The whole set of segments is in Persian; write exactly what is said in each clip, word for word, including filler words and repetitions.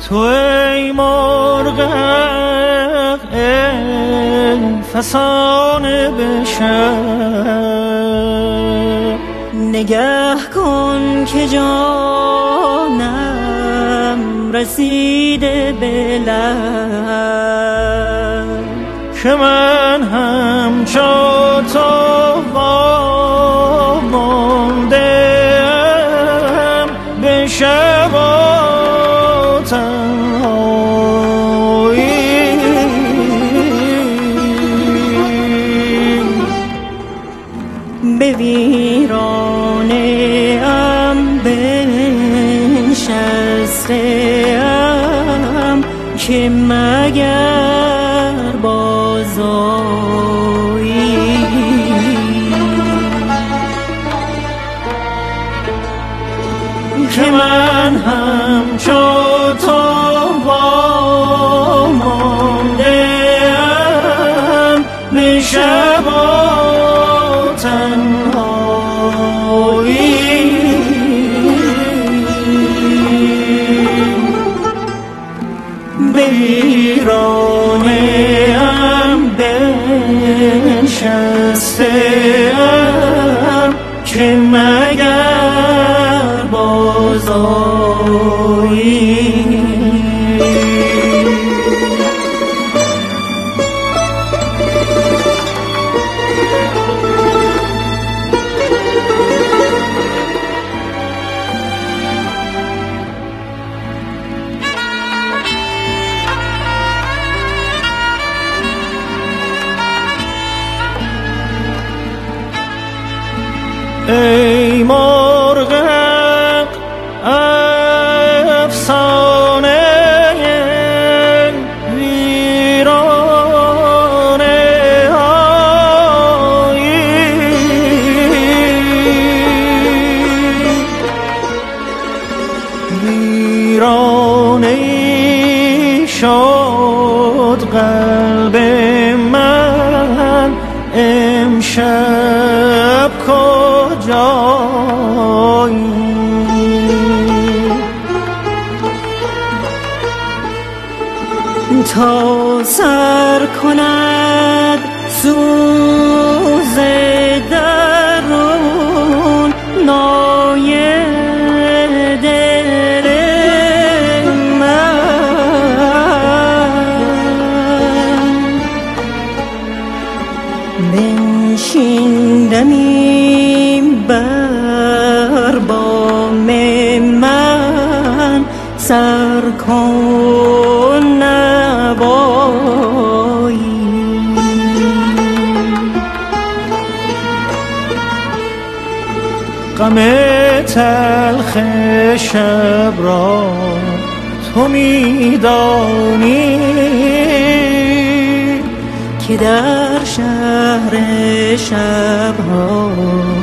تو ای مرغ ای فسانه به شب، نگه کن که جانم رسیده به لب، که من همچو تو وامانده‌ام به شب و تنهایی. به ویرانه ام بنشسته‌ام که مگر بازآیی. که من همچو تو وامانده‌ام به شب و تنهایی. به ویرانه ام بنشسته‌ام که مگر بازآیی. ای مرغ افسانه ویرانه هایی، ویرانه شد قلب من امشب کجایی. تا سر کند سوز درون نای دل من، بنشیندمی بر بام من، سر کن نوایی. غم تلخ شب را تو میدانی که در شهر شبها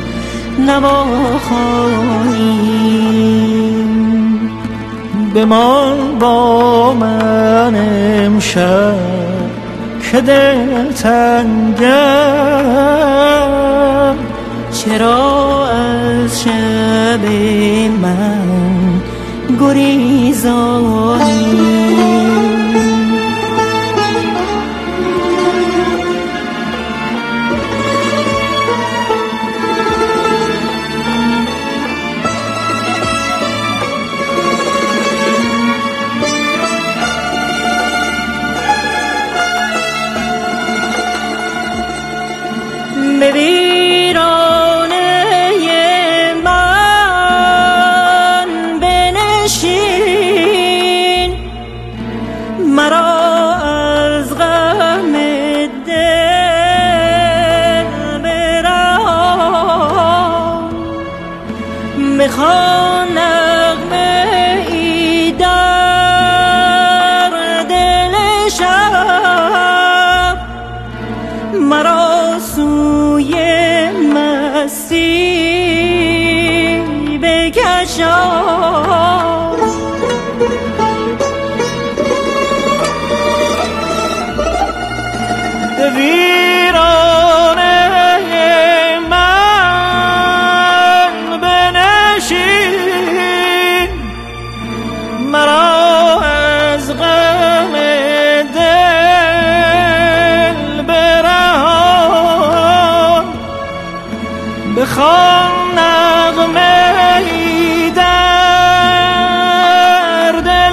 نواخوانیم. بمان با من امشب که دل تنگم، چرا از شب من گریزانی. به ویرانه من بنشین، مرا از غم دل برهان. میخوان نغمه ای در دل شب، مرا سوی مستی بکشان. به ویرانه من بنشین، مرا بخوان نغمه ای در دل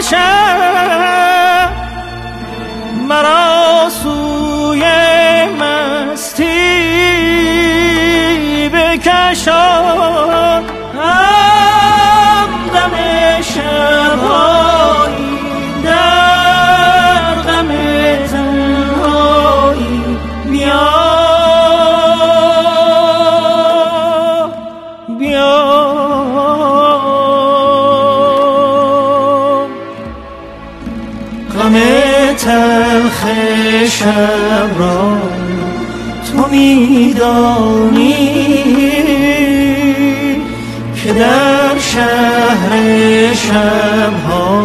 شب، مرا سوی مستی بکشان. همدم شب‌هایی در غم تنهایی، بیا بیا غم تلخ شب را تو میدانی که در شهر شب‌ها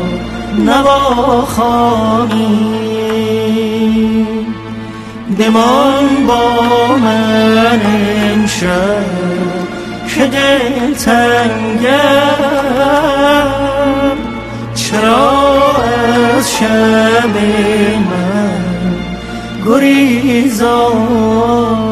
نواخوانی. بمان با من امشب که دل تنگم، چرا از شب من گریزان.